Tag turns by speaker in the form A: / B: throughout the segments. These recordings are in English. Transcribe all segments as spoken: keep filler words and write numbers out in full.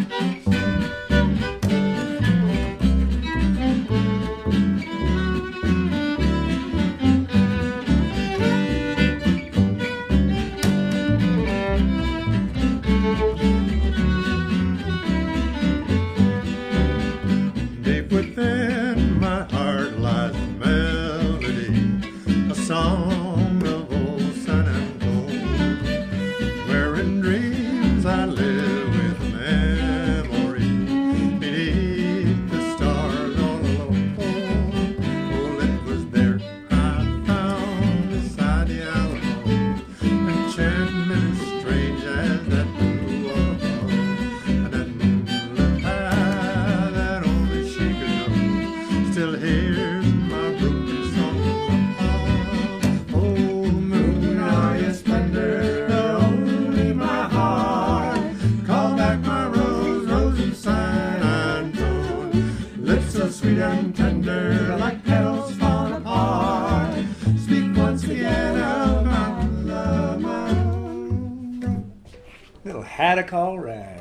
A: Deep within my heart lies a melody, a song of old San Antone, where in dreams I live with memory beneath the stars all alone. Oh, it was there I found beside the Alamo enchantment as strange as that blue waterfall and that moonlit path that only she could know. Still hears my broken song. Oh, moon, are you splendor? Only my heart. Call back my rose, rose and San Antone. Lips so sweet and tender, like petals falling apart. Speak once again of my love, my own.
B: Little haddock all rag.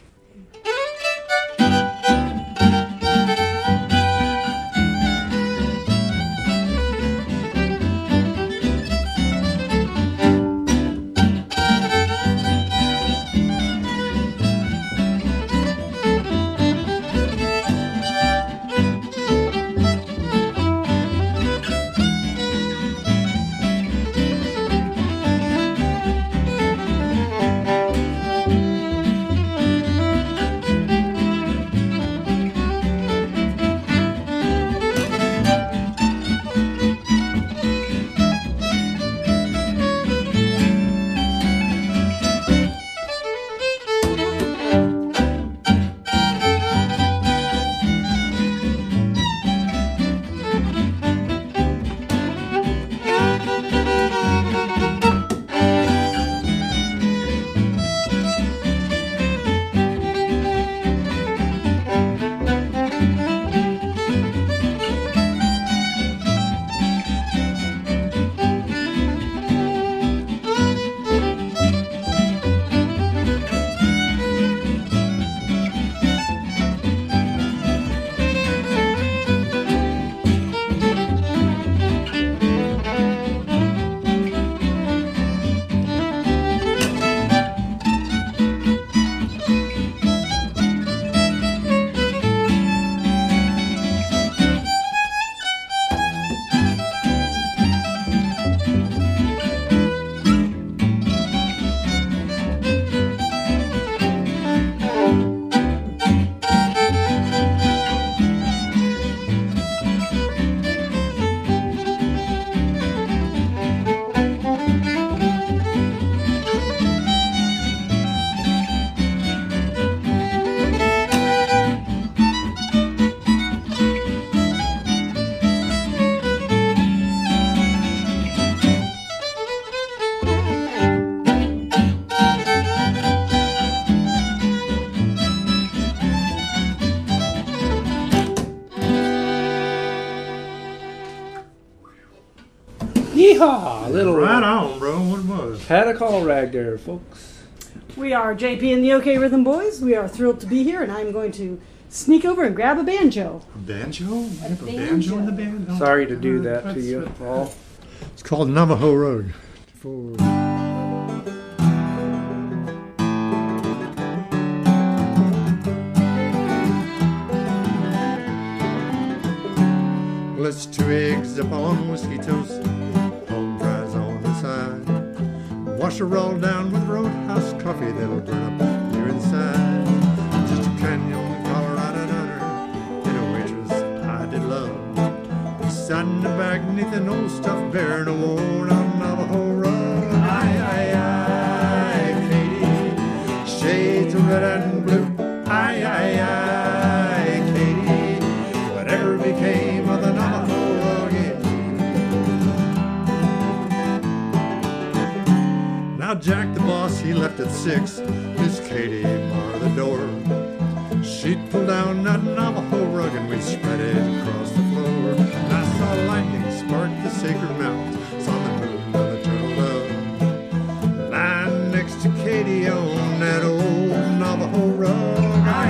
B: Yeehaw! Little
A: Right on, bro. What it was?
B: haddock all rag there, folks.
C: We are J P and the OK Rhythm Boys. We are thrilled to be here, and I'm going to sneak over and grab a banjo.
A: A banjo? You have a
C: banjo.
A: banjo in the band? Oh,
B: Sorry to do
A: God,
B: that to
A: that's
B: you,
A: it.
B: Paul.
A: It's called Navajo Road. For... Well, it's two eggs up on whiskey toast, home fries on the side. Wash her all down with roadhouse coffee that'll burn up your inside. Just a canyon, Colorado diner, and a waitress I did love. We sat in the back beneath an old stuffed bear in a worn-out Navajo rug. Aye, aye, aye, Katie, shades of red and blue. Aye, aye, aye, Katie, whatever became of the Navajo rug in you? Now Jack the boss, he left at six. Miss Katie barred the door. She'd pull down that Navajo rug and we'd spread it across the floor. And I saw lightning spark the sacred mountains, saw the moon on the turtle dove, lying next to Katie on that old Navajo rug. Aye,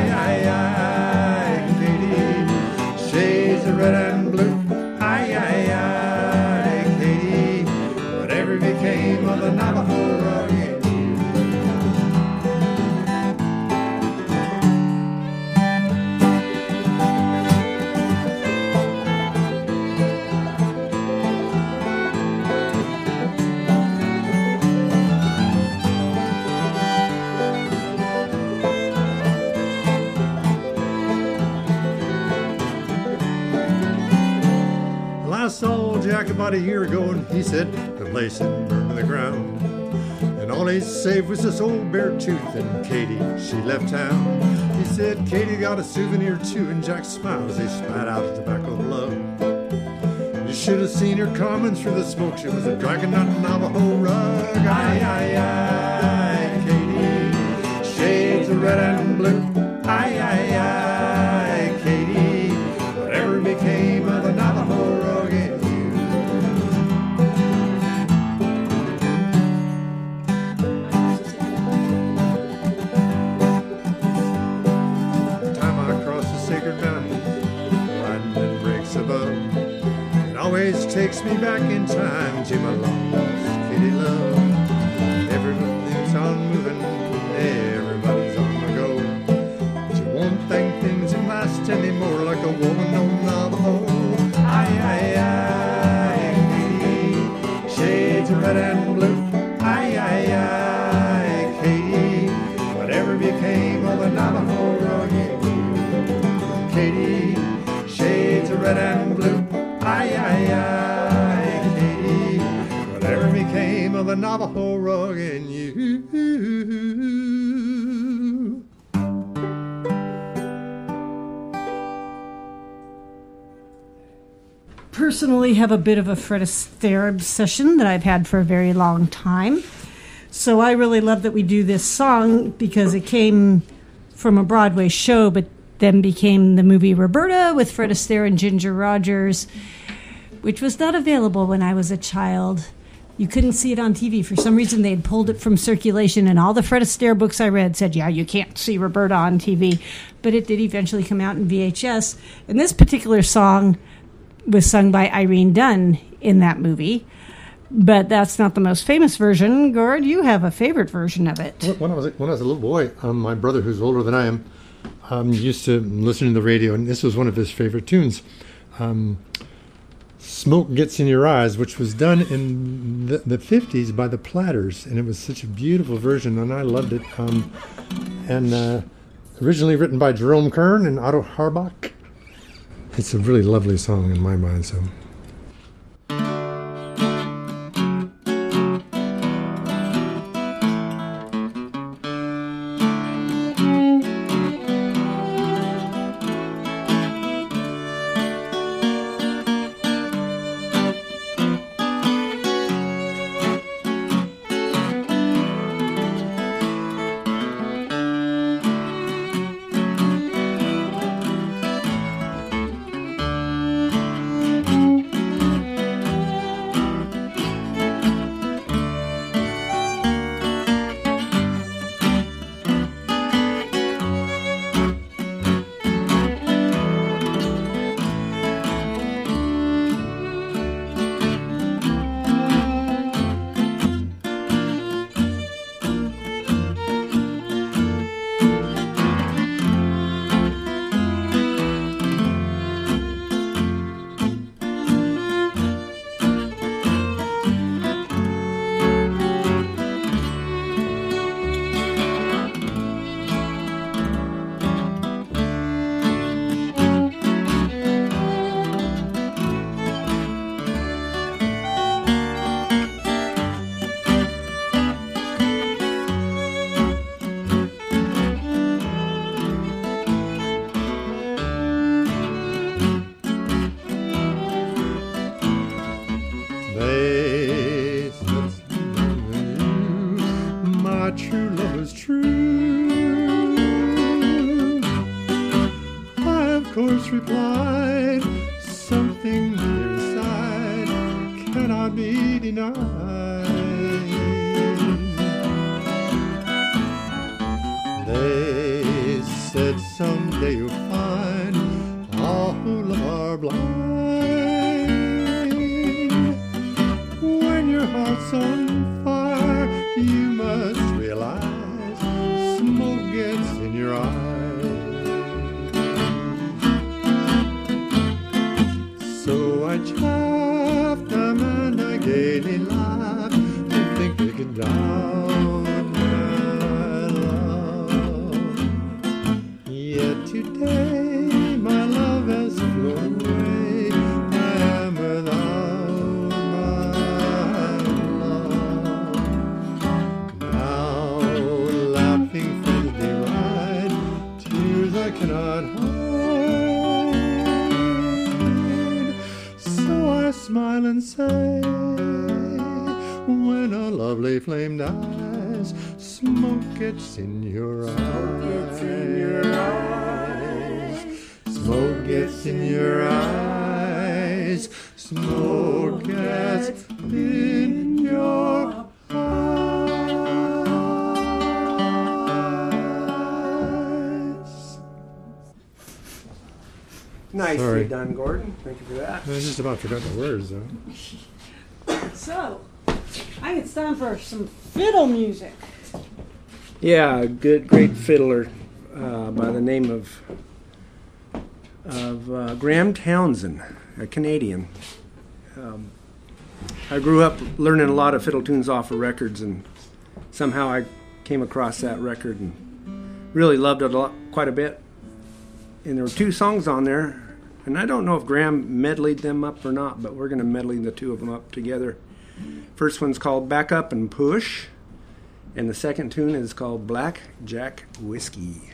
A: Jack about a year ago, and he said the place had burned to the ground. And all he saved was this old bare tooth, and Katie, she left town. He said Katie got a souvenir too, and Jack smiled as he spat out the tobacco of love. You should have seen her coming through the smoke. She was a dragging that Navajo rug. Aye, aye, aye, Katie, shades of red and blue. Aye, aye, aye, Katie, whatever became of the Navajo rug in you. The time I crossed the sacred mountains, riding in breaks above, it always takes me back in time to my lost Katie love. Everybody's on moving, everybody's on the go. But you won't think things will last anymore like a woman on Navajo. Aye, aye, aye, Katie, shades of red and blue. Aye, aye, aye, Katie, whatever became of the Navajo rug in you. Katie, shades of red and blue. Aye, aye, aye, Katie, whatever became of the Navajo rug in you.
C: Personally have a bit of a Fred Astaire obsession that I've had for a very long time. So I really love that we do this song because it came from a Broadway show, but then became the movie Roberta with Fred Astaire and Ginger Rogers, which was not available when I was a child. You couldn't see it on T V. For some reason, they had pulled it from circulation, and all the Fred Astaire books I read said, yeah, you can't see Roberta on T V. But it did eventually come out in V H S. And this particular song was sung by Irene Dunn in that movie. But that's not the most famous version. Gord, you have a favorite version of it.
A: When I was, when I was a little boy, um, my brother, who's older than I am, um, used to listen to the radio, and this was one of his favorite tunes. Um, Smoke Gets in Your Eyes, which was done in the, the fifties by the Platters, and it was such a beautiful version, and I loved it. Um, and uh, originally written by Jerome Kern and Otto Harbach. It's a really lovely song in my mind, so... Replied, something here inside cannot be denied. They said someday you'll find all who love are blind. When your heart's on fire, you must realize smoke gets in your eyes. So I chaffed them and I gaily laughed to think they could down my love. Yet today my love has flown away. I am without not hide. So I smile and say, when a lovely flame dies, smoke gets in your eyes. Smoke gets in your eyes. Smoke gets in your eyes.
B: Nicely
A: Sorry.
B: done, Gordon. Thank you for that.
A: I just about forgot the words, though.
C: So, I think it's time for some fiddle music.
B: Yeah, a good, great fiddler uh, by the name of of uh, Graham Townsend, a Canadian. Um, I grew up learning a lot of fiddle tunes off of records, and somehow I came across that record and really loved it a lot, quite a bit. And there were two songs on there, and I don't know if Graham medleyed them up or not, but we're going to medley the two of them up together. First one's called Back Up and Push, and the second tune is called Black Jack Whiskey.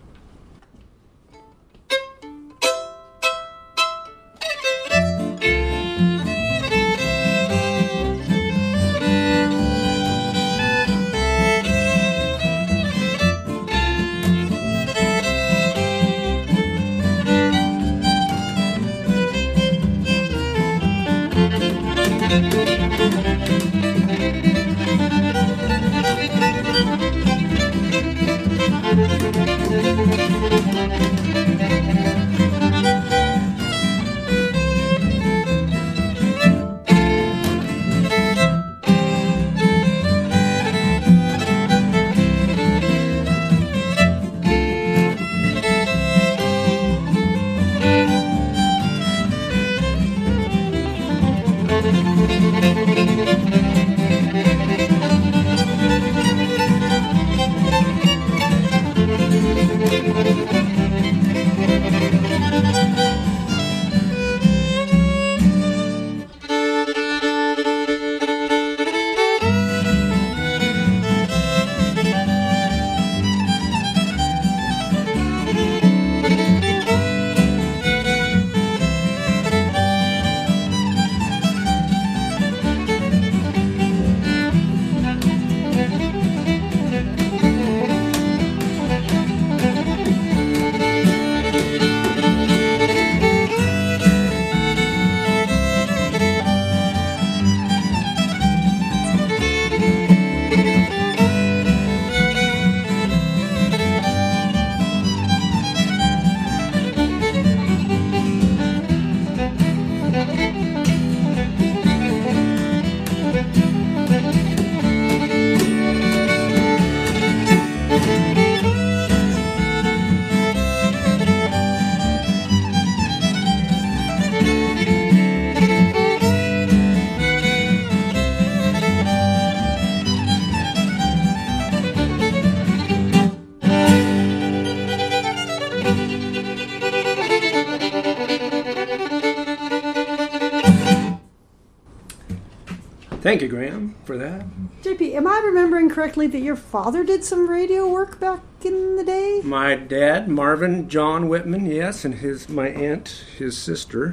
B: Thank you, Graham, for that.
C: J P, am I remembering correctly that your father did some radio work back in the day?
B: My dad, Marvin John Whitman, yes, and his my aunt, his sister,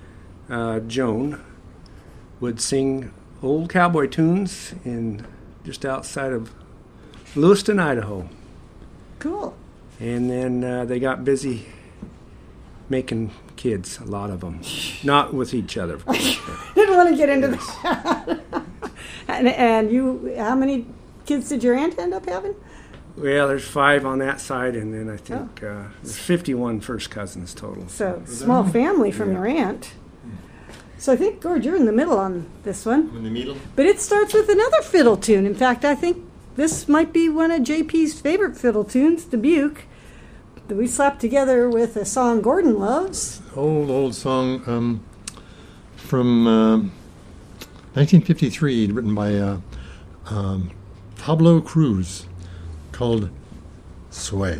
B: uh, Joan, would sing old cowboy tunes in just outside of Lewiston, Idaho.
C: Cool.
B: And then uh, they got busy making kids, a lot of them. Not with each other, of course.
C: Didn't want to get into that. and, and you, how many kids did your aunt end up having?
B: Well, there's five on that side, and then I think oh. uh, there's fifty-one first cousins total.
C: So, small family from yeah. your aunt. So I think, Gord, you're in the middle on this one.
A: In the middle?
C: But it starts with another fiddle tune. In fact, I think this might be one of J P's favorite fiddle tunes, Dubuque, that we slapped together with a song Gordon loves.
A: Old, old song um, from uh, nineteen fifty-three, written by uh, um, Pablo Cruz, called Sway.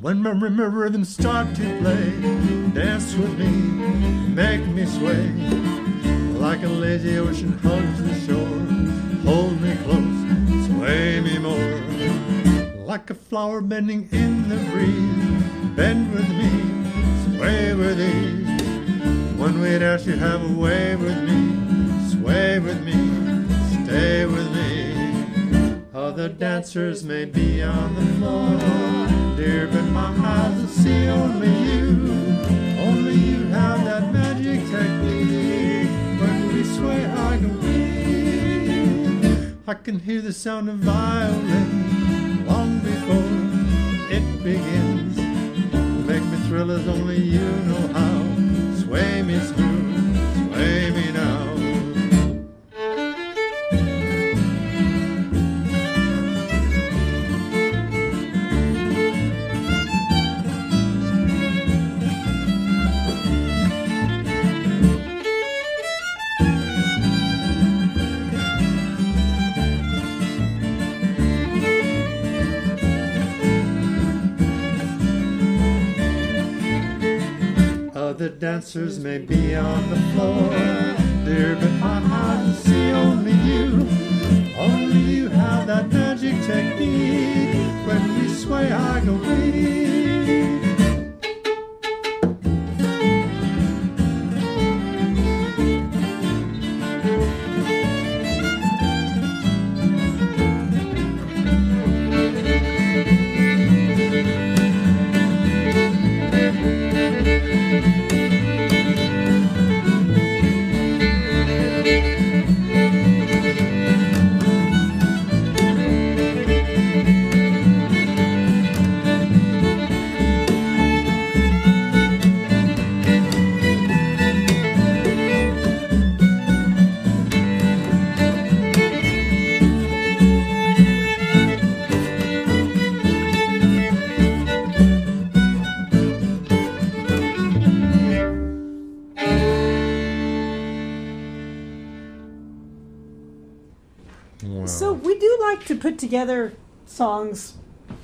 A: When my rhythms start to play, dance with me, make me sway. Like a lazy ocean hugs the shore, hold me close, sway me more. Like a flower bending in the breeze, bend with me, sway with ease. When we dance you have a way with me, sway with me, stay with me. Other dancers may be on the floor, dear, but my eyes will see only you. Only you have that magic technique. When we sway, I go weak. I can hear the sound of violin long before it begins. Make me thrill as only you know how. Sway me smooth, sway me now. Other dancers may be on the floor, dear, but my eyes will see only you. Only you have that magic technique. When we sway, I go weak. Wow.
C: So we do like to put together songs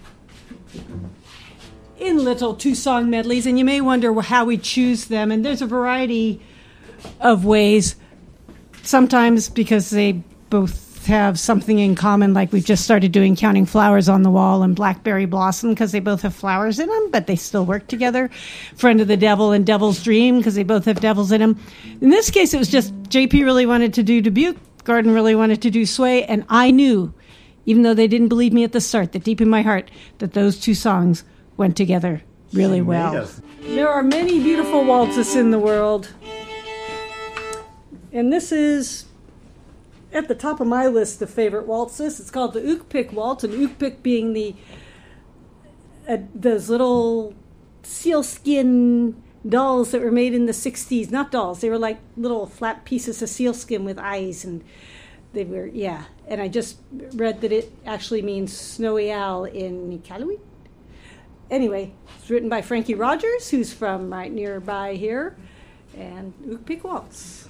C: in little two-song medleys, and you may wonder how we choose them. And there's a variety of ways. Sometimes because they both have something in common, like we've just started doing Counting Flowers on the Wall and Blackberry Blossom because they both have flowers in them, but they still work together. Friend of the Devil and Devil's Dream because they both have devils in them. In this case, it was just J P really wanted to do Dubuque, Gordon really wanted to do Sway, and I knew, even though they didn't believe me at the start, that deep in my heart, that those two songs went together really
A: She
C: well.
A: made us.
C: There are many beautiful waltzes in the world, and this is at the top of my list of favorite waltzes. It's called the Ookpik Waltz, and Ookpik being the uh, those little sealskin dolls that were made in the sixties. Not dolls, they were like little flat pieces of sealskin with eyes, and they were, yeah. And I just read that it actually means snowy owl in Iqaluit. Anyway, it's written by Frankie Rogers, who's from right nearby here, and Ookpik Waltz.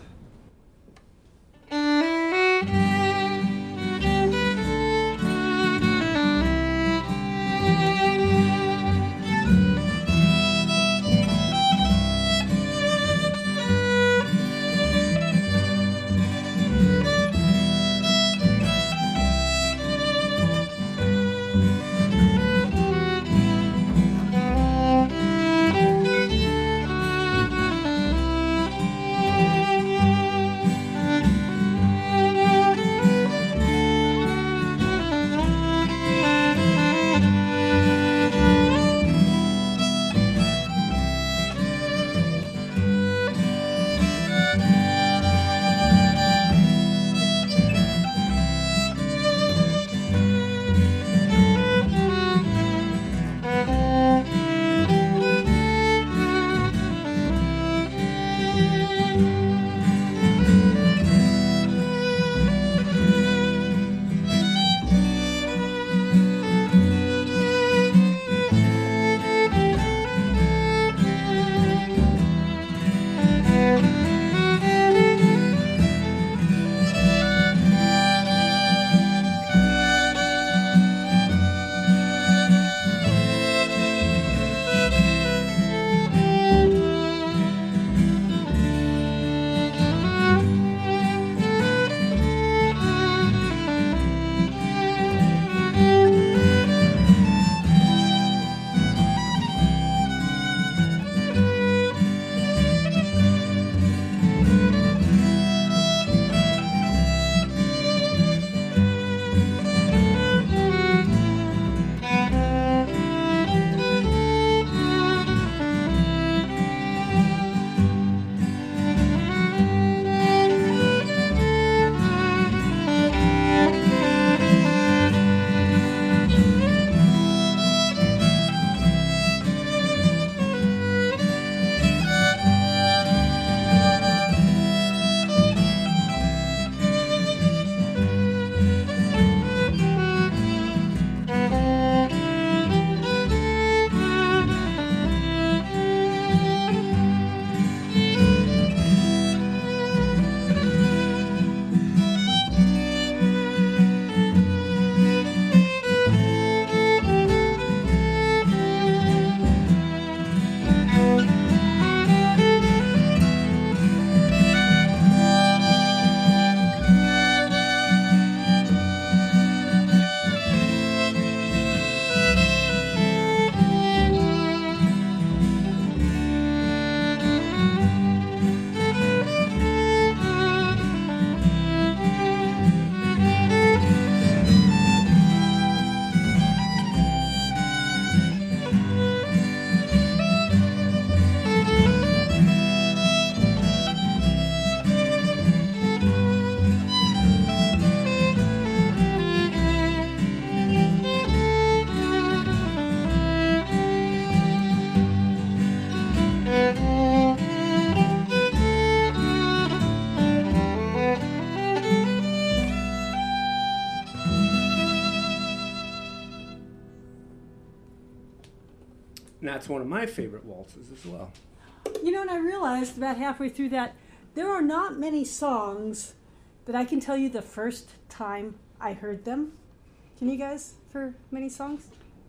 B: And that's one of my favorite waltzes as well.
C: You know, and I realized about halfway through that, there are not many songs that I can tell you the first time I heard them. Can you guys, for many songs?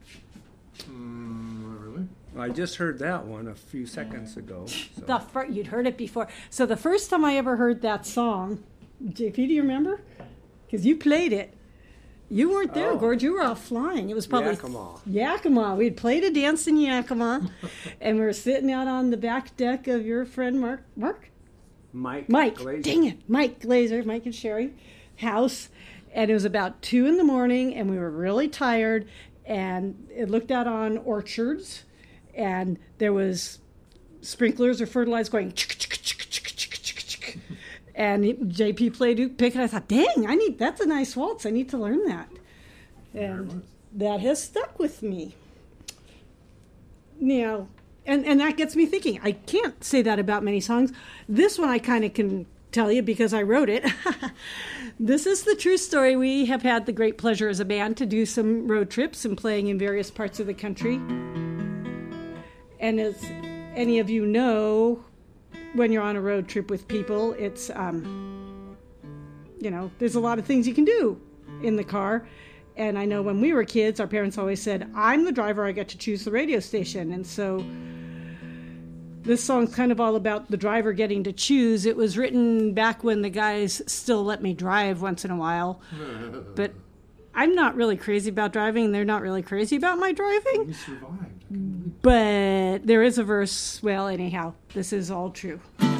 A: Mm, not really.
B: I just heard that one a few seconds ago. So.
C: The fir- you'd heard it before. So the first time I ever heard that song, J P, do you remember? Because you played it. You weren't there,
B: Oh.
C: Gord. You were off flying. It was probably
B: Yakima.
C: Yakima. We'd played a dance in Yakima, and we were sitting out on the back deck of your friend Mark. Mark?
B: Mike.
C: Mike.
B: Glazer.
C: Dang it, Mike Glazer. Mike and Sherry house, and it was about two in the morning, and we were really tired, and it looked out on orchards, and there was sprinklers or fertilizer going. And J P played pick, and I thought, dang, I need that's a nice waltz. I need to learn that. And that has stuck with me. You know, and, and that gets me thinking. I can't say that about many songs. This one I kind of can tell you because I wrote it. This is the true story. We have had the great pleasure as a band to do some road trips and playing in various parts of the country. And as any of you know, when you're on a road trip with people, it's, um, you know, there's a lot of things you can do in the car. And I know when we were kids, our parents always said, I'm the driver, I get to choose the radio station. And so this song's kind of all about the driver getting to choose. It was written back when the guys still let me drive once in a while. But I'm not really crazy about driving, and they're not really crazy about my driving.
A: We survived.
C: But there is a verse, well, anyhow, this is all true.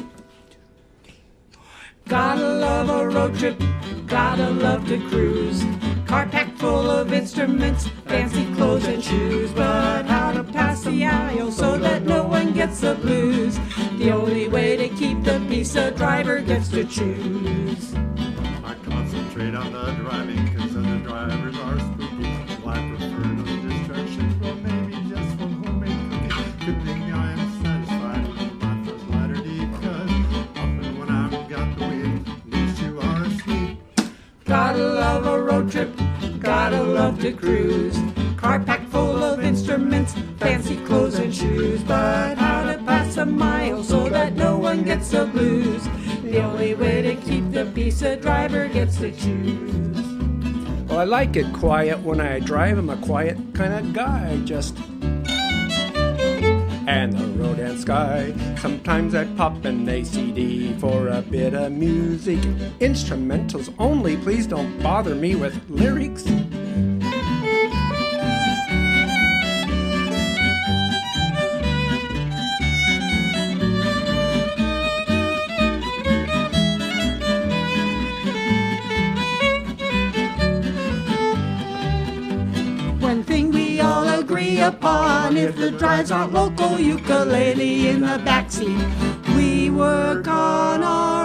C: Gotta love a road trip, gotta love to cruise. Car packed full of instruments, fancy clothes and shoes. But how to pass the aisle so that no one gets the blues? The only way to keep the peace, a driver gets to choose.
A: I concentrate on the driving because other drivers are spooky. Well, I prefer those distractions, but maybe just one homemade cookie. Good thing I am satisfied with my first ladder D, because often when I've got the wheel, at least you are asleep.
C: Gotta love a road trip, gotta love to cruise. Car packed full of instruments, fancy clothes and shoes. But how to pass a mile so that no one gets the blues? The only way to keep the peace, a driver gets to choose.
B: Well, I like it quiet when I drive. I'm a quiet kind of guy, just. And the road and sky. Sometimes I pop an A C D for a bit of music. Instrumentals only, please don't bother me with lyrics.
C: One thing we all agree upon, if the drives aren't local, ukulele in the backseat. We work on our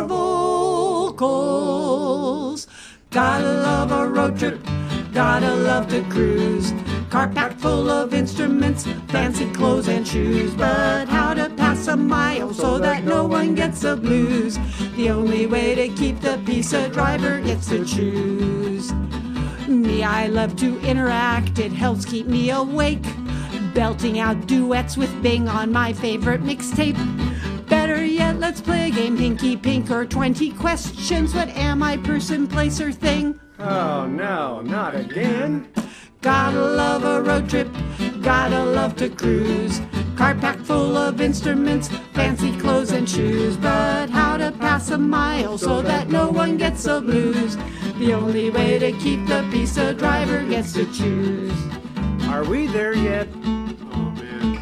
C: vocals. Gotta love a road trip, gotta love to cruise. Car packed full of instruments, fancy clothes and shoes. But how to pass a mile so that no one gets the blues? The only way to keep the peace, a driver gets to choose. Me, I love to interact, it helps keep me awake. Belting out duets with Bing on my favorite mixtape. Better yet, let's play a game, Hinky Pink or twenty questions. What am I, person, place, or thing?
B: Oh, no, not again.
C: Gotta love a road trip, gotta love to cruise. Car packed full of instruments, fancy clothes and shoes. But how to pass a mile so that no one gets the blues? The only way to keep the peace, a driver gets to choose.
B: Are we there yet?
A: Oh man,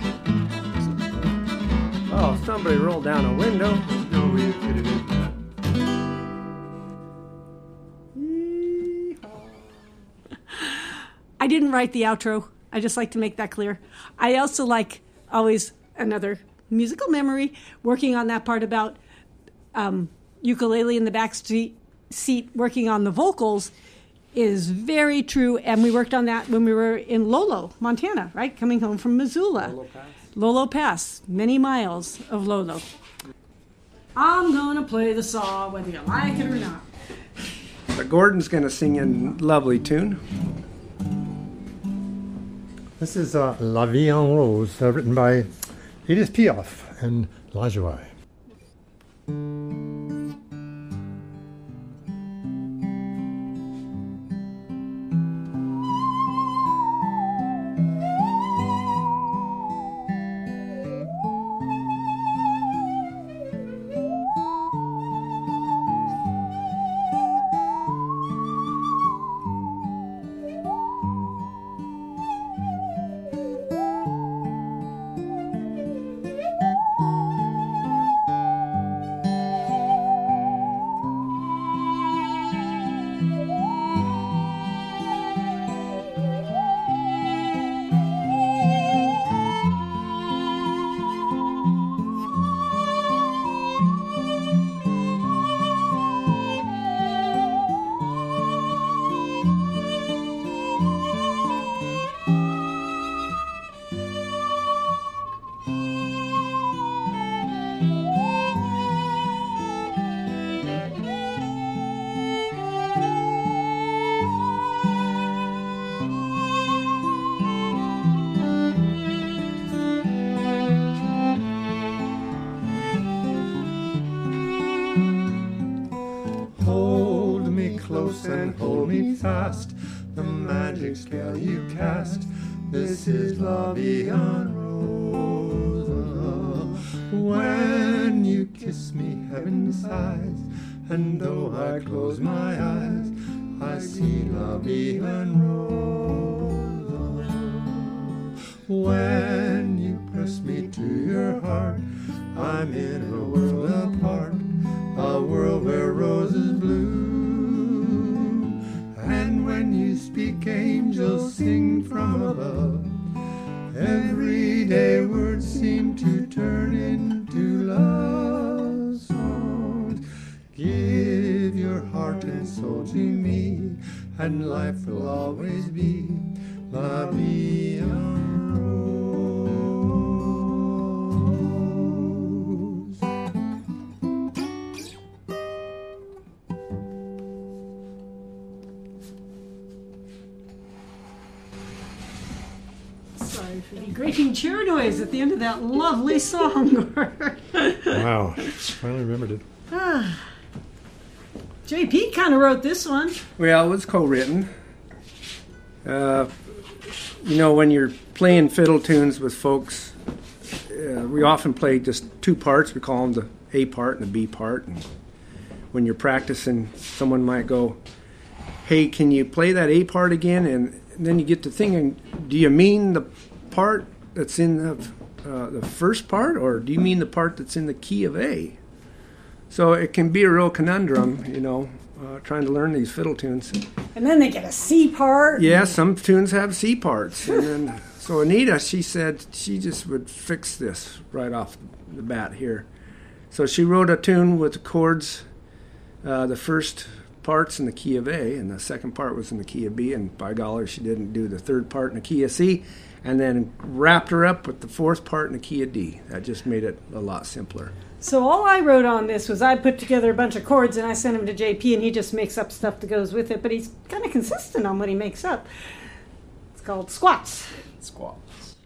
B: Oh, somebody rolled down a window.
A: no way you could have hit that.
C: I didn't write the outro. I just like to make that clear. I also like, always another musical memory, working on that part about um, ukulele in the back seat, seat, working on the vocals is very true. And we worked on that when we were in Lolo, Montana, right? Coming home from Missoula.
B: Lolo Pass.
C: Lolo Pass, many miles of Lolo. I'm going to play the song whether you like it or not.
B: But Gordon's going to sing a lovely tune.
A: This is uh, La Vie en Rose, uh, written by Edith Piaf and Lajoie. Close and hold me fast, the magic spell you cast. This is La Vie en Rose. When you kiss me, heaven sighs, and though I close my eyes, I see La Vie en Rose. When you press me to your heart, I'm in a world apart, a world where roses bloom. And when you speak, angels sing from above. Everyday words seem to turn into love songs. Give your heart and soul to me, and life will always be La Vie en Rose.
C: Sorry for the grating chair noise at the end of that lovely song.
A: Wow, finally remembered it.
C: Ah. J P kind of wrote this one.
B: Well, it was co-written. Uh, you know, when you're playing fiddle tunes with folks, uh, we often play just two parts. We call them the A part and the B part. And when you're practicing, someone might go, "Hey, can you play that A part again?" And then you get to thinking, do you mean the part that's in the, uh, the first part, or do you mean the part that's in the key of A? So it can be a real conundrum, you know, uh, trying to learn these fiddle tunes.
C: And then they get a C part.
B: Yeah, some tunes have C parts. And then, so Anita, she said she just would fix this right off the bat here. So she wrote a tune with the chords, uh, the first parts in the key of A, and the second part was in the key of B, and by golly, she didn't do the third part in the key of C, and then wrapped her up with the fourth part in the key of D. That just made it a lot simpler.
C: So all I wrote on this was I put together a bunch of chords and I sent them to J P, and he just makes up stuff that goes with it, but he's kind of consistent on what he makes up. It's called Squats.
D: Squats.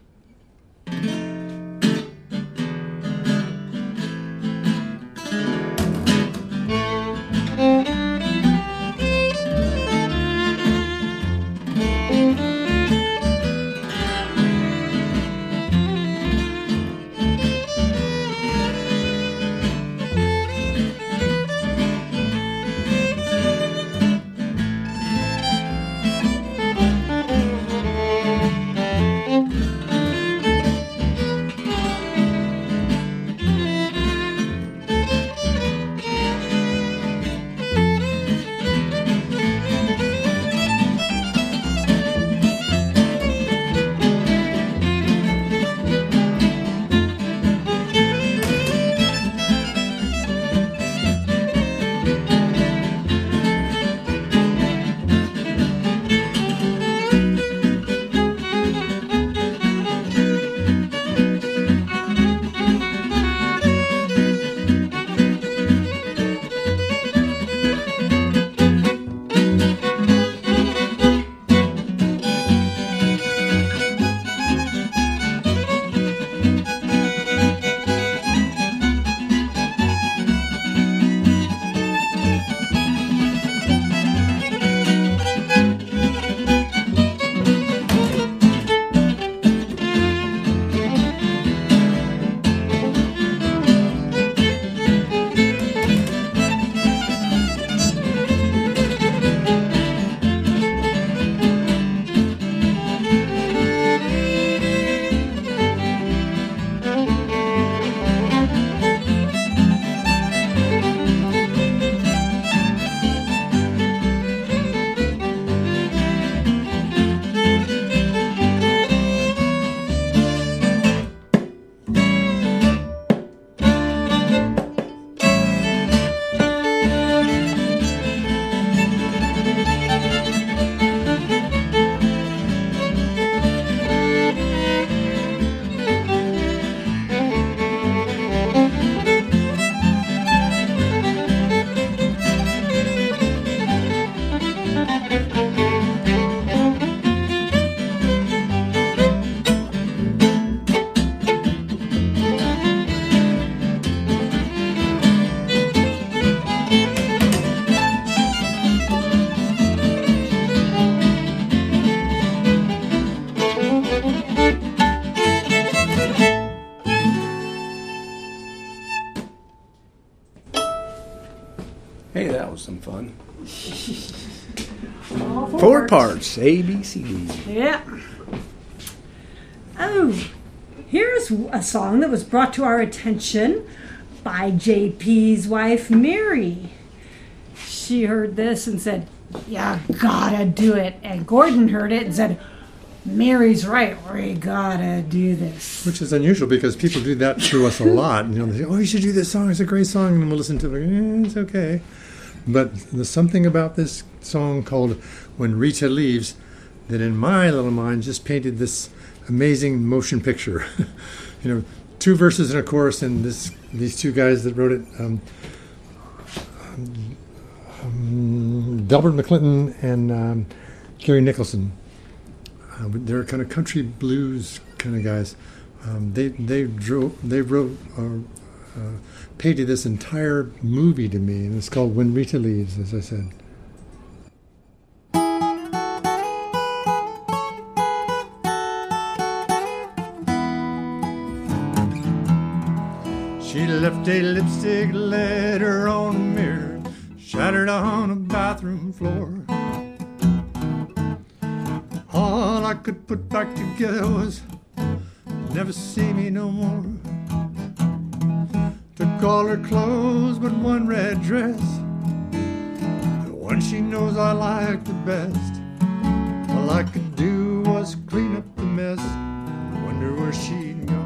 B: was some fun.
C: All
B: Four parts, A, B, C, D.
C: Yeah. Oh, here's a song that was brought to our attention by J P's wife, Mary. She heard this and said, "You gotta do it." And Gordon heard it and said, "Mary's right, we gotta do this."
A: Which is unusual because people do that to us a lot. You know, they say, "Oh, you should do this song. It's a great song." And we'll listen to it. Eh, it's okay. But there's something about this song called "When Rita Leaves" that in my little mind just painted this amazing motion picture. You know, two verses and a chorus, and this these two guys that wrote it, um, um, um, Delbert McClinton and um, Gary Nicholson. Uh, they're kind of country blues kind of guys. Um, they they drove they wrote uh, uh, painted this entire movie to me, and it's called "When Rita Leaves," as I said. She left a lipstick letter on a mirror, shattered on a bathroom floor. All I could put back together was never see me no more. Took all her clothes but one red dress, the one she knows I like the best. All I could do was clean up the mess, wonder where she'd gone.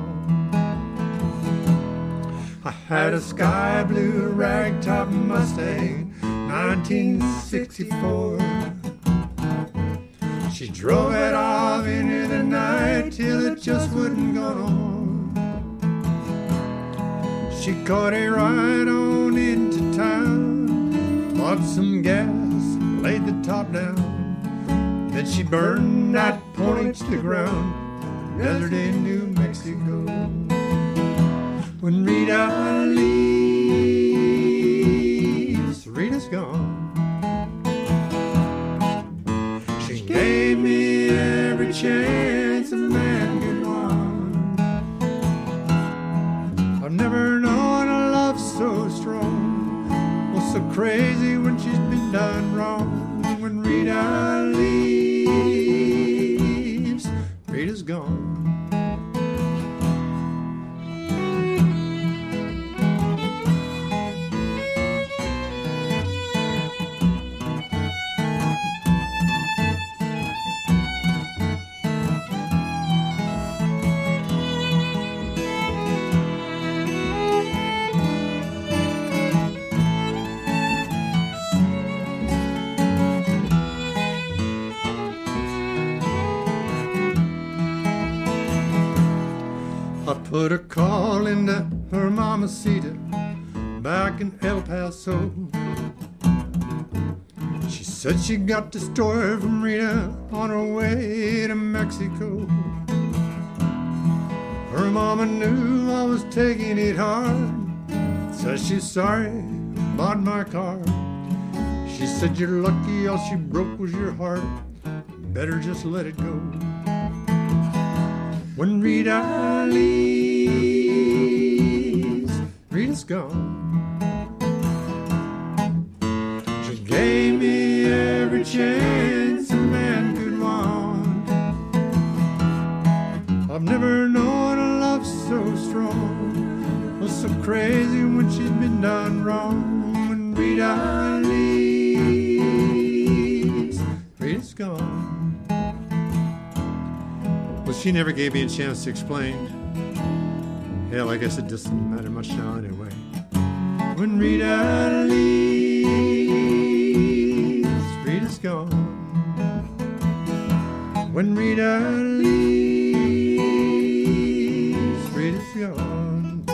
A: I had a sky blue ragtop Mustang, nineteen sixty-four. She drove it off into the night till it just wouldn't go no more. She caught a ride on into town, bought some gas, laid the top down. Then she burned that pony to the ground, desert in New Mexico. When Rita leaves, Rita's gone. She gave me every chance a man could want. I've never known a love so strong, or so crazy when she's been done wrong. When Rita leaves, Rita's gone. Put a call into her mamacita back in El Paso. She said she got the story from Rita on her way to Mexico. Her mama knew I was taking it hard, says she's sorry, bought my car. She said you're lucky, all she broke was your heart, better just let it go. When Rita leaves, Rita's gone. She gave me every chance a man could want. I've never known a love so strong, or so crazy when she's been done wrong. When Rita leaves, Rita's gone. Well, she never gave me a chance to explain. Hell, I guess it doesn't matter much now anyway. When Rita leaves, Rita's gone. When Rita leaves, Rita's gone.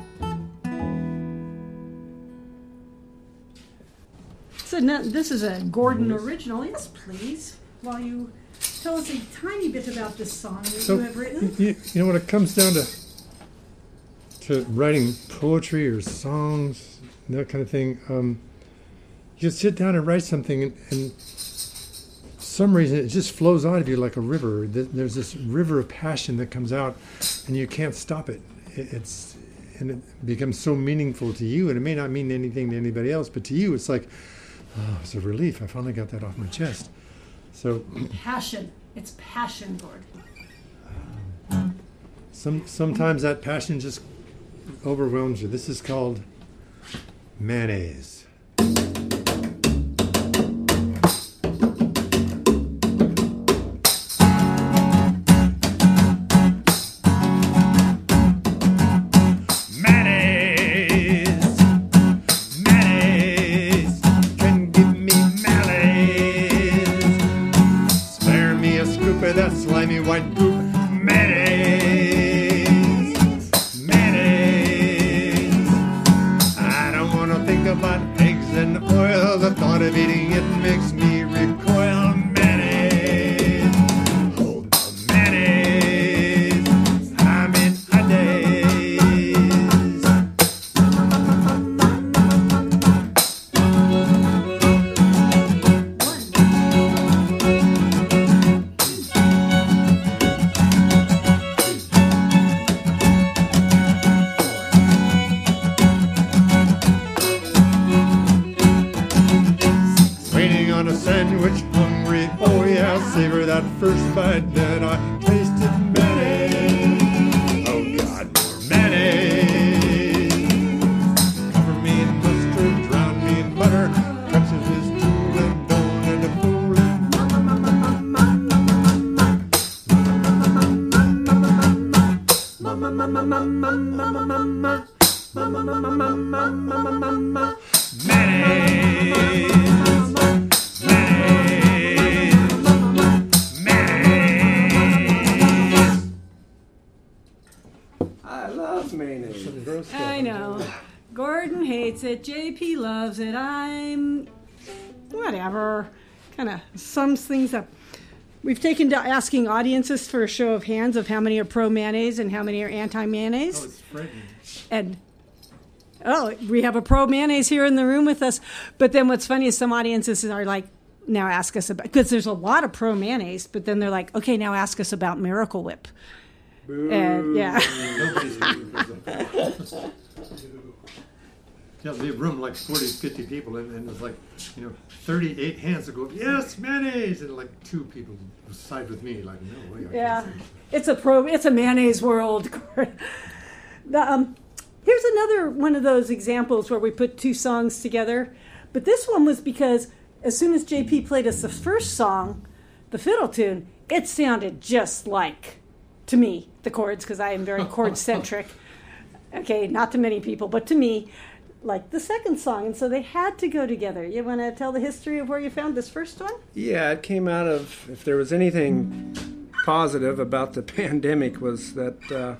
C: So now, this is a Gordon original. Yes, please. While you tell us a tiny bit about this song that
A: So,
C: you have written.
A: You, you know, when it comes down to to writing poetry or songs, that kind of thing, um, you sit down and write something, and, and for some reason it just flows out of you like a river. There's this river of passion that comes out, and you can't stop it. It's and it becomes so meaningful to you, and it may not mean anything to anybody else, but to you, it's like Oh, it's a relief. I finally got that off my chest. So
C: Passion. It's passion, Gordon.
A: some sometimes that passion just overwhelms you. This is called mayonnaise. That slimy white goop, mayonnaise, mayonnaise. I don't want to think about eggs and oil. The thought of eating it makes me recoil. Mayonnaise, oh mayonnaise, I'm in a daze. On a sandwich, hungry, oh yeah, savor that first bite that I tasted mayonnaise. Oh God, more mayonnaise. Cover me in mustard, drown me in butter, Texas is tool and bone and a fool. Mayonnaise.
B: I love mayonnaise.
C: I know. Gordon hates it. J P loves it. I'm whatever. Kind of sums things up. We've taken to asking audiences for a show of hands of how many are pro mayonnaise and how many are anti mayonnaise.
A: Oh, it's frightening.
C: And oh, we have a pro mayonnaise here in the room with us. But then what's funny is some audiences are like, now ask us about, because there's a lot of pro mayonnaise, but then they're like, okay, now ask us about Miracle Whip.
B: Boo.
C: And yeah.
A: Nobody's yeah, the room like forty, fifty people, and, and it's like, you know, thirty-eight hands that go, yes, mayonnaise, and like two people side with me, like, no way. I
C: Yeah,
A: can't say
C: it's a pro. It's a mayonnaise world. the, um, here's another one of those examples where we put two songs together, but this one was because as soon as J P played us the first song, the fiddle tune, it sounded just like, to me, the chords, because I am very chord centric. Okay, not to many people, but to me, like the second song, and so they had to go together. You want to tell the history of where you found this first one?
B: Yeah, it came out of, if there was anything positive about the pandemic, was that uh,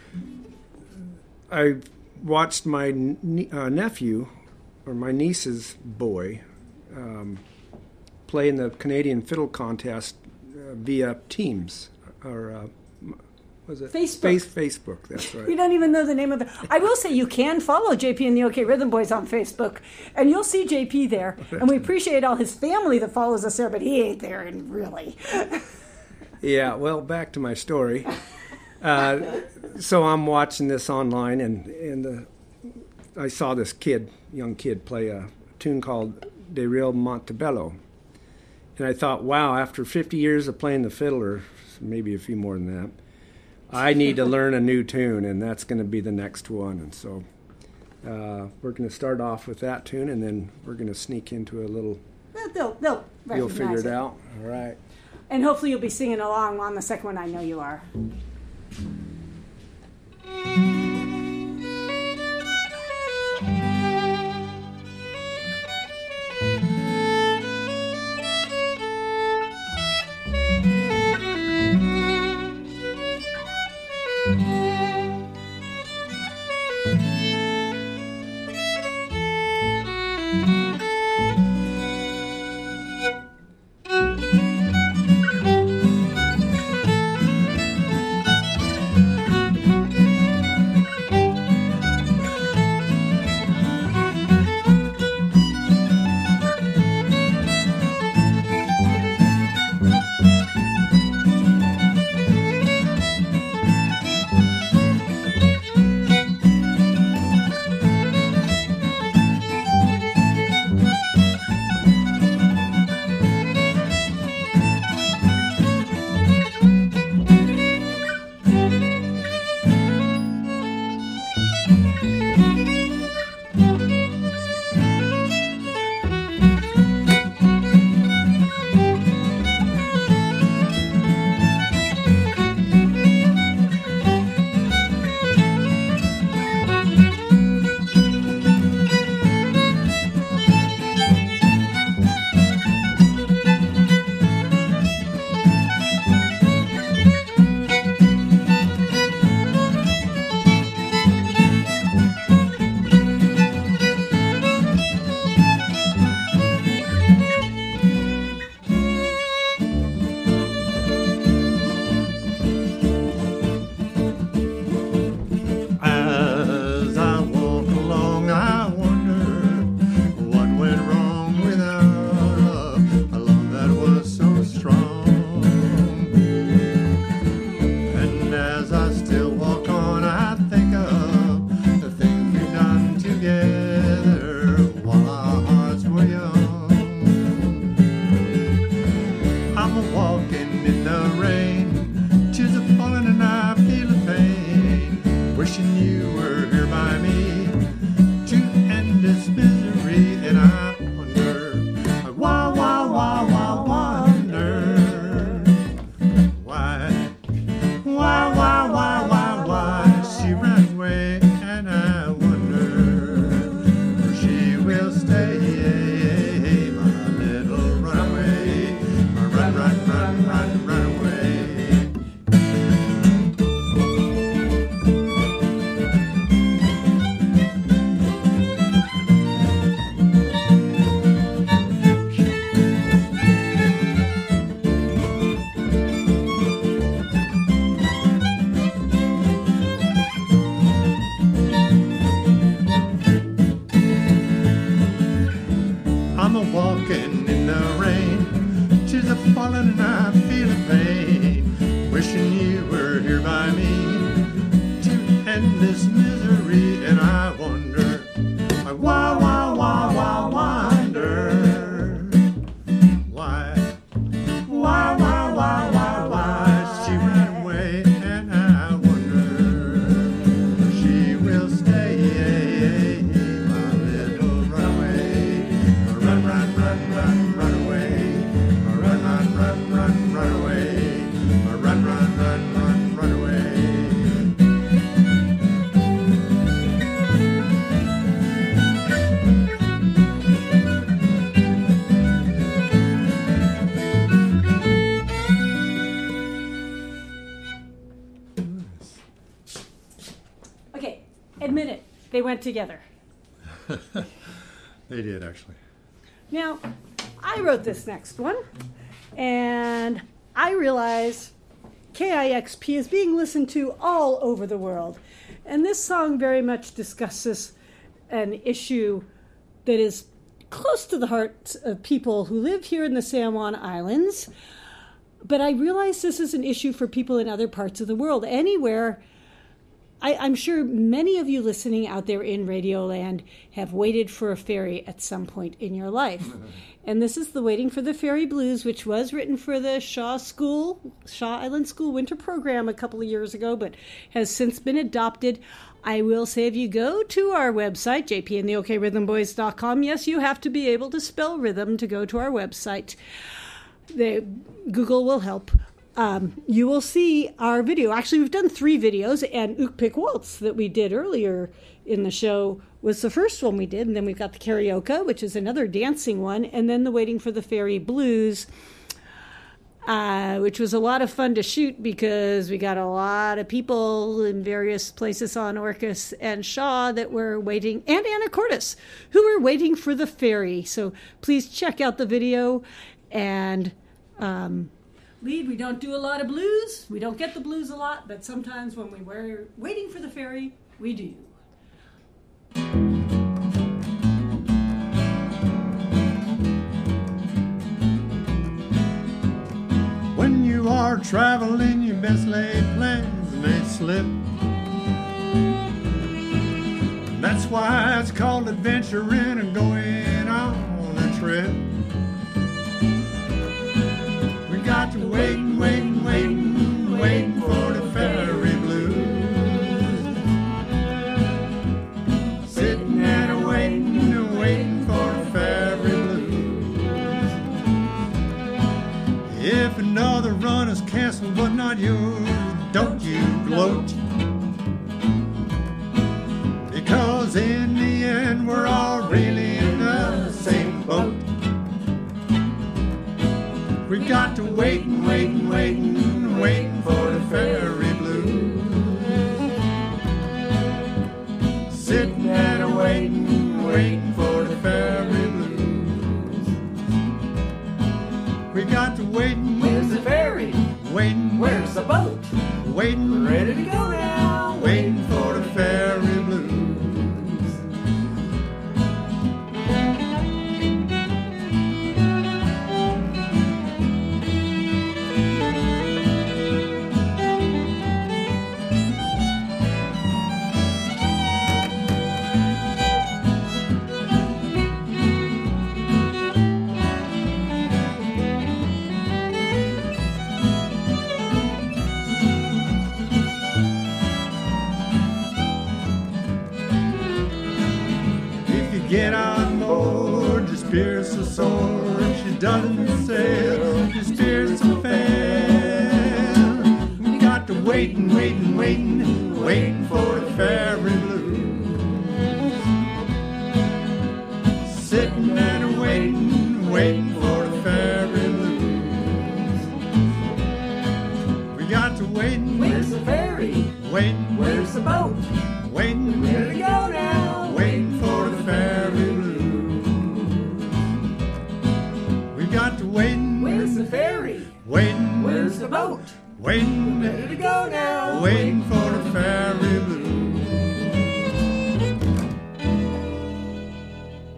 B: I watched my ne- uh, nephew, or my niece's boy, um, play in the Canadian Fiddle Contest uh, via Teams, or uh, was it?
C: Facebook.
B: Face, Facebook, that's right.
C: You don't even know the name of it. I will say you can follow J P and the OK Rhythm Boys on Facebook, and you'll see J P there. And we appreciate all his family that follows us there, but he ain't there, and really.
B: Yeah, well, back to my story. Uh, so I'm watching this online, and, and uh, I saw this kid, young kid, play a tune called De Real Montebello. And I thought, wow, after fifty years of playing the fiddle, or maybe a few more than that, I need to learn a new tune, and that's going to be the next one. And so uh, we're going to start off with that tune, and then we're going to sneak into a little...
C: They'll, they'll
B: You'll
C: recognize
B: figure it out. All right.
C: And hopefully you'll be singing along on the second one. I know you are.
A: wishing you were here by me to end this misery. And I wonder, I why, why, why, why, wonder why, why, why, why, why, why she ran away. And I wonder if she will stay, my little runaway. Run, run, run, run, run away. Run, run, run, run, run away. Run, run, run, run, run away.
C: Okay, admit it. They went together.
A: They did, actually.
C: Now, I wrote this next one, and I realize K I X P is being listened to all over the world. And this song very much discusses an issue that is close to the hearts of people who live here in the San Juan Islands. But I realize this is an issue for people in other parts of the world. Anywhere, I, I'm sure many of you listening out there in Radioland have waited for a ferry at some point in your life. And this is the Waiting for the Ferry Blues, which was written for the Shaw School, Shaw Island School winter program a couple of years ago, but has since been adopted. I will say if you go to our website, j p and the ok rhythm boys dot com, yes, you have to be able to spell rhythm to go to our website. The, Google will help. Um, you will see our video. Actually, we've done three videos, and Ookpik Waltz that we did earlier in the show was the first one we did, and then we've got the Karaoke, which is another dancing one, and then the Waiting for the Ferry Blues, uh, which was a lot of fun to shoot because we got a lot of people in various places on Orcas and Shaw that were waiting, and Anacortes, who were waiting for the ferry. So please check out the video, and um, Lead, we don't do a lot of blues. We don't get the blues a lot, but sometimes when we were waiting for the ferry, we do.
A: When you are traveling, your best laid plans may slip. That's why it's called adventuring and going on a trip. We got to waiting, waiting, waiting, waiting for the ferry blues. Sitting and waiting, waiting for the ferry blues. If another run is canceled but not yours, don't you gloat. Because in the end we're all really in the same boat. We got to wait and wait and wait and waiting for the ferry blues. Sitting and waiting, waiting for the ferry blues. We got to wait and
D: Where's the ferry?
A: waiting,
D: Where's the boat?
A: waiting,
D: Ready to go now.
A: waiting for the ferry blues. Get on board, your spirit's so sore. She doesn't sail, your spirit's so fair. We got to wait and wait and wait and waiting for the ferry blues. Sitting and waiting, waiting for the ferry blues. We got to wait and
D: Where's the ferry?
A: waiting,
D: Where's the boat?
A: waiting,
D: Ready to go now.
A: waiting for the ferry blues. We got to wait and
D: Where's the ferry?
A: waiting,
D: Where's the boat?
A: waiting,
D: Ready to go now.
A: waiting for the ferry blues.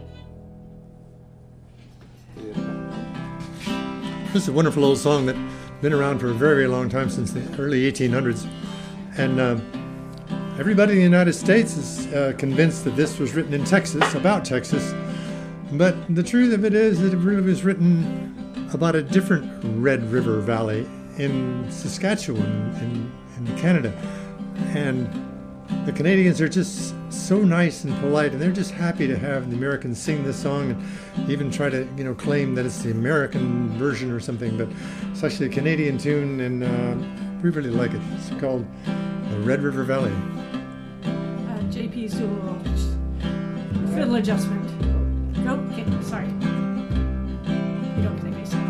A: This is a wonderful old song that been around for a very, very long time, since the early eighteen hundreds. And uh, everybody in the United States is uh, convinced that this was written in Texas, about Texas. But the truth of it is that it really was written about a different Red River Valley in Saskatchewan, in, in Canada. And the Canadians are just so nice and polite, and they're just happy to have the Americans sing this song and even try to, you know, claim that it's the American version or something. But it's actually a Canadian tune, and uh, we really like it. It's called the Red River Valley.
C: Uh, J P's doing a little fiddle adjustment. Oh, okay, sorry. You don't play bass.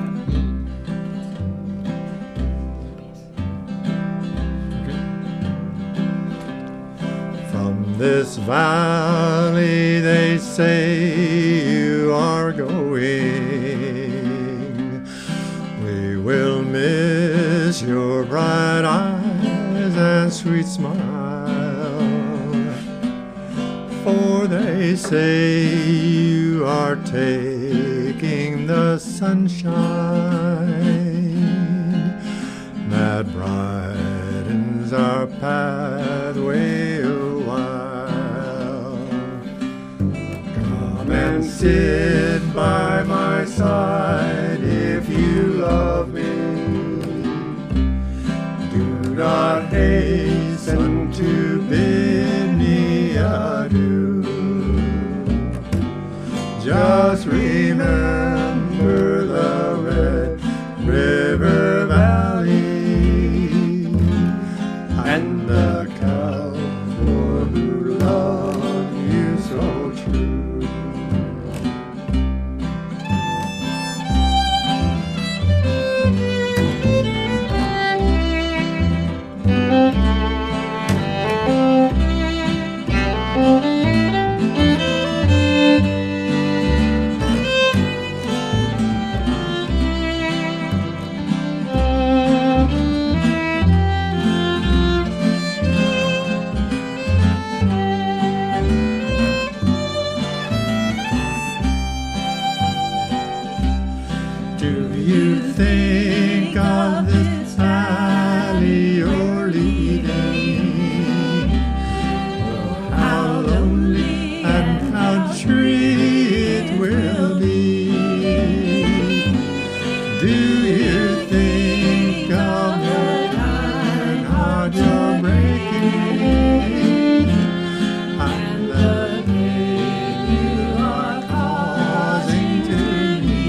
A: From this valley they say you are going. We will miss your bright eyes and sweet smile. For they say you are taking the sunshine that brightens our pathway a while. Come and sit by my side if you love me. Do not hasten to bid me adieu. Just remember the Red River Valley and the cowboy who loved you so true. Do you think of this valley you're leaving? Oh, how lonely and how tree it will be. Do you think of the kind heart you're breaking and the pain you are causing to me?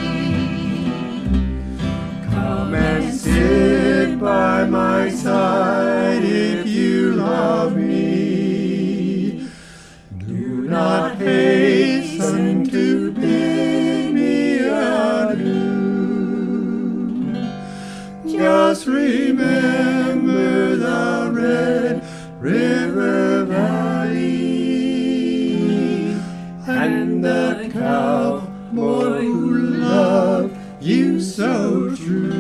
A: Come and sit by my side if you love me. Do not hasten to bid me adieu. Just remember the Red River Valley and the cowboy who loved you so true.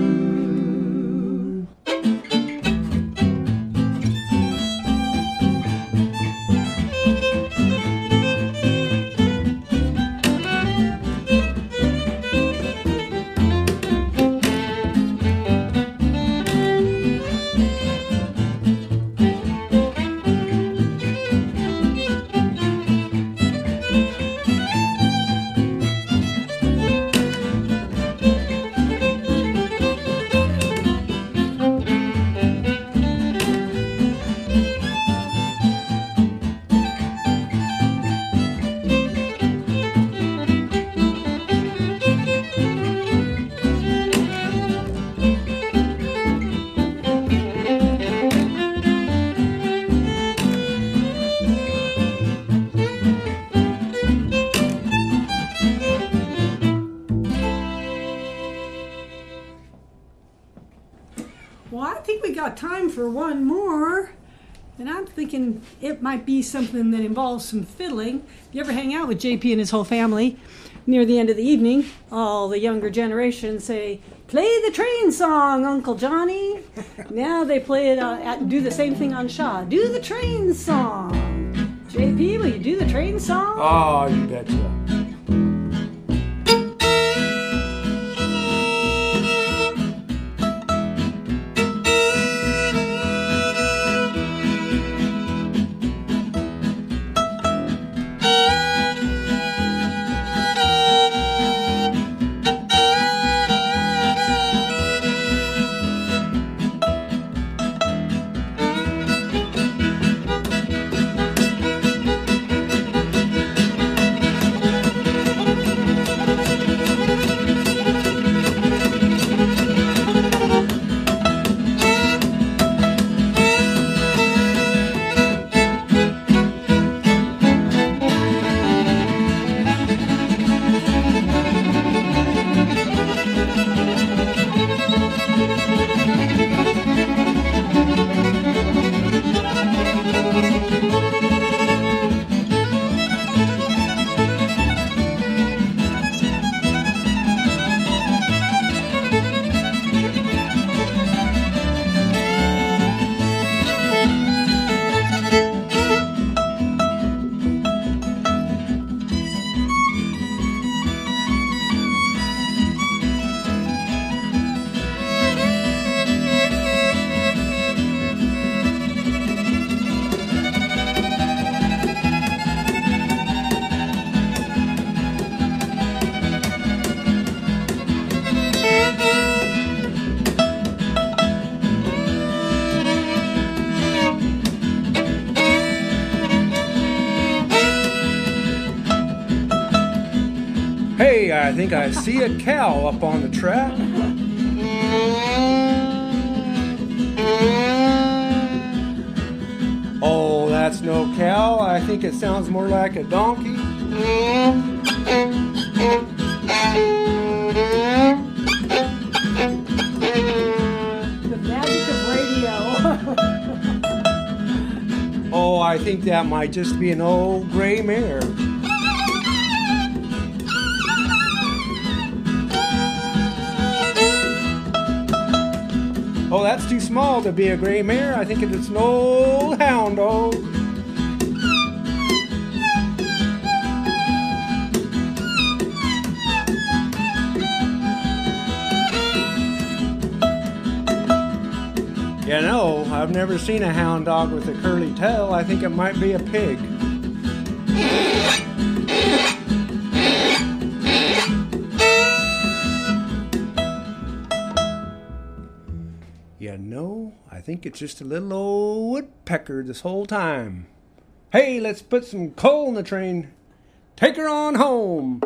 C: Well, I think we got time for one more. And I'm thinking it might be something that involves some fiddling. If you ever hang out with J P and his whole family, near the end of the evening, all the younger generation say, "Play the train song, Uncle Johnny." Now they play it, uh, at, do the same thing on Shaw. Do the train song. J P, will you do the train song?
B: Oh, you betcha. I think I see a cow up on the track. Oh, that's no cow. I think it sounds more like a donkey.
C: The magic of radio.
B: Oh, I think that might just be an old gray mare. Oh, that's too small to be a gray mare. I think it's an old hound dog. You know, I've never seen a hound dog with a curly tail. I think it might be a pig. You know, I think it's just a little old woodpecker this whole time. Hey, let's put some coal in the train. Take her on home.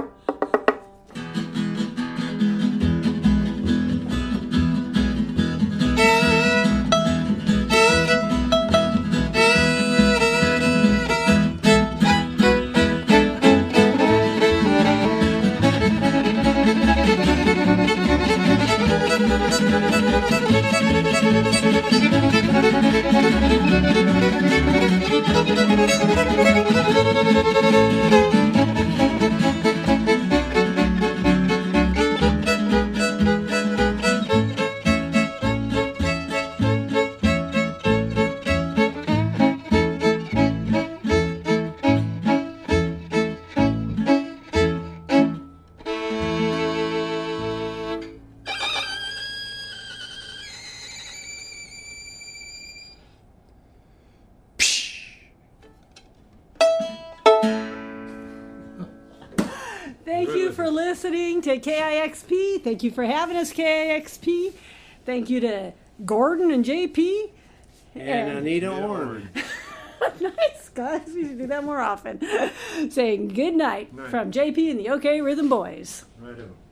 C: Thank you for listening to K I X P. Thank you for having us, K I X P. Thank you to Gordon and J P.
B: And Anita Orn.
C: Nice, guys. We should do that more often. Saying good night
B: Night.
C: from J P and the OK Rhythm Boys.
B: Right on.